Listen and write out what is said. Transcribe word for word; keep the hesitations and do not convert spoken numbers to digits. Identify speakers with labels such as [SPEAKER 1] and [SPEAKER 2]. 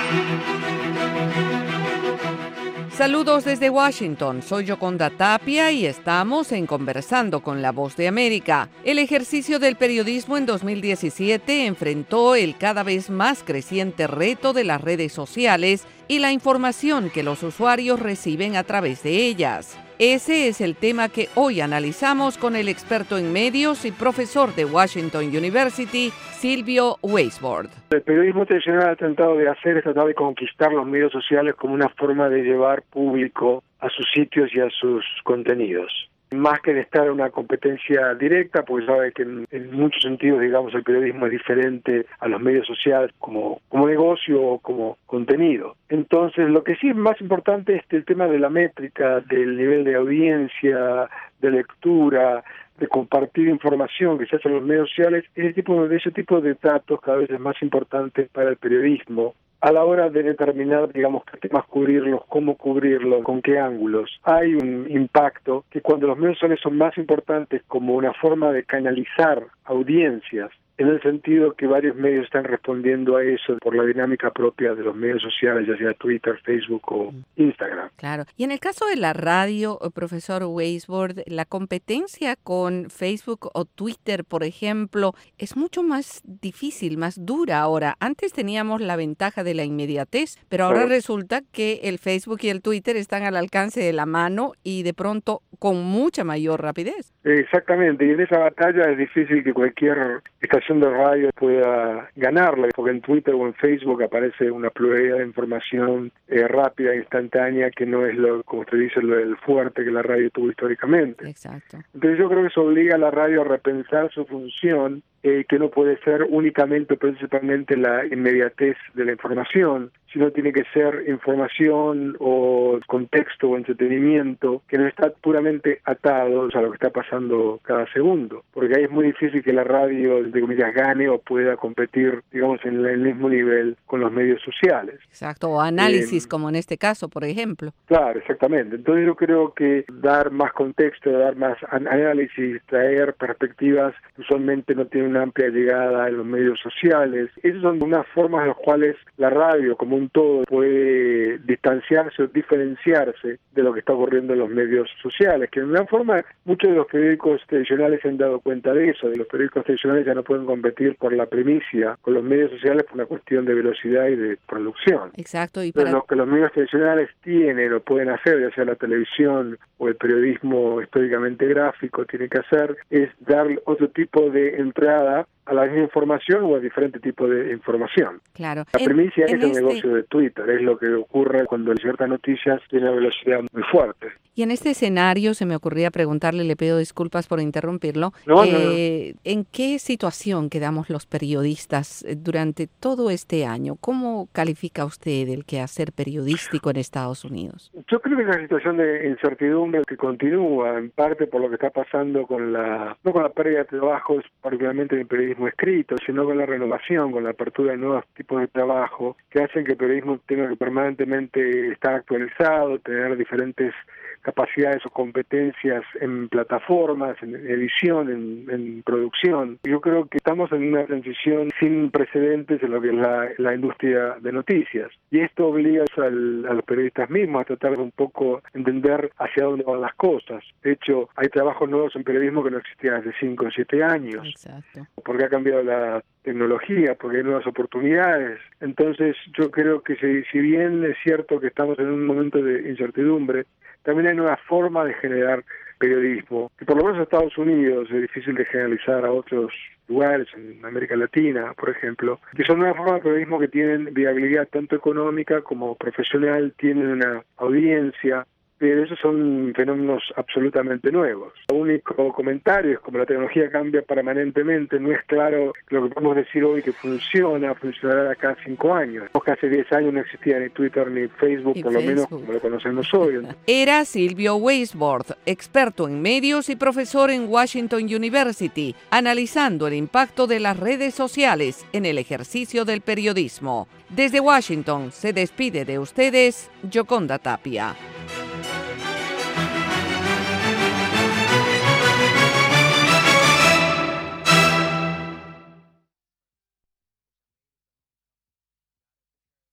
[SPEAKER 1] Saludos desde Washington, soy Yoconda Tapia y estamos en Conversando con la Voz de América. El ejercicio del periodismo en dos mil diecisiete enfrentó el cada vez más creciente reto de las redes sociales y la información que los usuarios reciben a través de ellas. Ese es el tema que hoy analizamos con el experto en medios y profesor de Washington University, Silvio Weisbord.
[SPEAKER 2] El periodismo tradicional ha tratado de hacer es tratar de conquistar los medios sociales como una forma de llevar público a sus sitios y a sus contenidos. Más que de estar en una competencia directa, porque sabe que en, en muchos sentidos, digamos, el periodismo es diferente a los medios sociales como, como negocio o como contenido. Entonces, lo que sí es más importante es el tema de la métrica, del nivel de audiencia, de lectura, de compartir información que se hace en los medios sociales. Ese tipo de, ese tipo de datos cada vez es más importante para el periodismo a la hora de determinar, digamos, qué temas cubrirlos, cómo cubrirlos, con qué ángulos. Hay un impacto que cuando los medios sociales son más importantes como una forma de canalizar audiencias, en el sentido que varios medios están respondiendo a eso por la dinámica propia de los medios sociales, ya sea Twitter, Facebook o Instagram.
[SPEAKER 1] Claro. Y en el caso de la radio, profesor Weisbord, la competencia con Facebook o Twitter, por ejemplo, es mucho más difícil, más dura ahora. Antes teníamos la ventaja de la inmediatez, pero ahora claro. Resulta que el Facebook y el Twitter están al alcance de la mano y de pronto con mucha mayor rapidez.
[SPEAKER 2] Exactamente, y en esa batalla es difícil que cualquier estación de radio pueda ganarla, porque en Twitter o en Facebook aparece una pluralidad de información eh, rápida, instantánea, que no es, lo, como usted dice, lo el fuerte que la radio tuvo históricamente.
[SPEAKER 1] Exacto.
[SPEAKER 2] Entonces yo creo que eso obliga a la radio a repensar su función, eh, que no puede ser únicamente o principalmente la inmediatez de la información, sino tiene que ser información o contexto o entretenimiento que no está puramente atados a lo que está pasando cada segundo, porque ahí es muy difícil que la radio, entre comillas, gane o pueda competir, digamos, en el mismo nivel con los medios sociales.
[SPEAKER 1] Exacto, o análisis, eh, como en este caso, por ejemplo.
[SPEAKER 2] Claro, exactamente. Entonces yo creo que dar más contexto, dar más análisis, traer perspectivas, usualmente no tiene una amplia llegada en los medios sociales. Esas son unas formas en las cuales la radio, como un todo, puede distanciarse o diferenciarse de lo que está ocurriendo en los medios sociales, que en una forma muchos de los periódicos tradicionales se han dado cuenta de eso, de los periódicos tradicionales ya no pueden competir por la primicia con los medios sociales por una cuestión de velocidad y de producción.
[SPEAKER 1] Exacto. Y
[SPEAKER 2] para...
[SPEAKER 1] Pero
[SPEAKER 2] lo que los medios tradicionales tienen o pueden hacer, ya sea la televisión o el periodismo históricamente gráfico, tiene que hacer es dar otro tipo de entrada a la misma información o a diferente tipo de información.
[SPEAKER 1] Claro.
[SPEAKER 2] La primicia
[SPEAKER 1] en,
[SPEAKER 2] es
[SPEAKER 1] en
[SPEAKER 2] el
[SPEAKER 1] este...
[SPEAKER 2] negocio de Twitter, es lo que ocurre cuando ciertas noticias tienen una velocidad muy fuerte.
[SPEAKER 1] Y en este escenario se me ocurría preguntarle, le pido disculpas por interrumpirlo,
[SPEAKER 2] no,
[SPEAKER 1] eh,
[SPEAKER 2] no, no.
[SPEAKER 1] ¿en qué situación quedamos los periodistas durante todo este año? ¿Cómo califica usted el quehacer periodístico en Estados Unidos?
[SPEAKER 2] Yo creo que es una situación de incertidumbre que continúa, en parte por lo que está pasando con la, no con la pérdida de trabajos, particularmente en el periodismo escrito, sino con la renovación, con la apertura de nuevos tipos de trabajo, que hacen que el periodismo tenga que permanentemente estar actualizado, tener diferentes capacidades o competencias en plataformas, en edición, en, en producción. Yo creo que estamos en una transición sin precedentes en lo que es la, la industria de noticias. Y esto obliga al, a los periodistas mismos a tratar de un poco entender hacia dónde van las cosas. De hecho, hay trabajos nuevos en periodismo que no existían hace cinco o siete años.
[SPEAKER 1] Exacto.
[SPEAKER 2] Porque ha cambiado la tecnología, porque hay nuevas oportunidades. Entonces, yo creo que si, si bien es cierto que estamos en un momento de incertidumbre, también hay nuevas formas de generar periodismo, que por lo menos en Estados Unidos es difícil de generalizar a otros lugares, en América Latina, por ejemplo, que son nuevas formas de periodismo que tienen viabilidad tanto económica como profesional, tienen una audiencia, pero esos son fenómenos absolutamente nuevos. El único comentario es como la tecnología cambia permanentemente, no es claro lo que podemos decir hoy que funciona, funcionará de acá a cinco años. Porque hace diez años no existía ni Twitter ni Facebook,
[SPEAKER 1] y
[SPEAKER 2] por
[SPEAKER 1] Facebook.
[SPEAKER 2] lo menos como lo conocemos hoy.
[SPEAKER 1] Era Silvio Weisbord, experto en medios y profesor en Washington University, analizando el impacto de las redes sociales en el ejercicio del periodismo. Desde Washington se despide de ustedes Yoconda Tapia.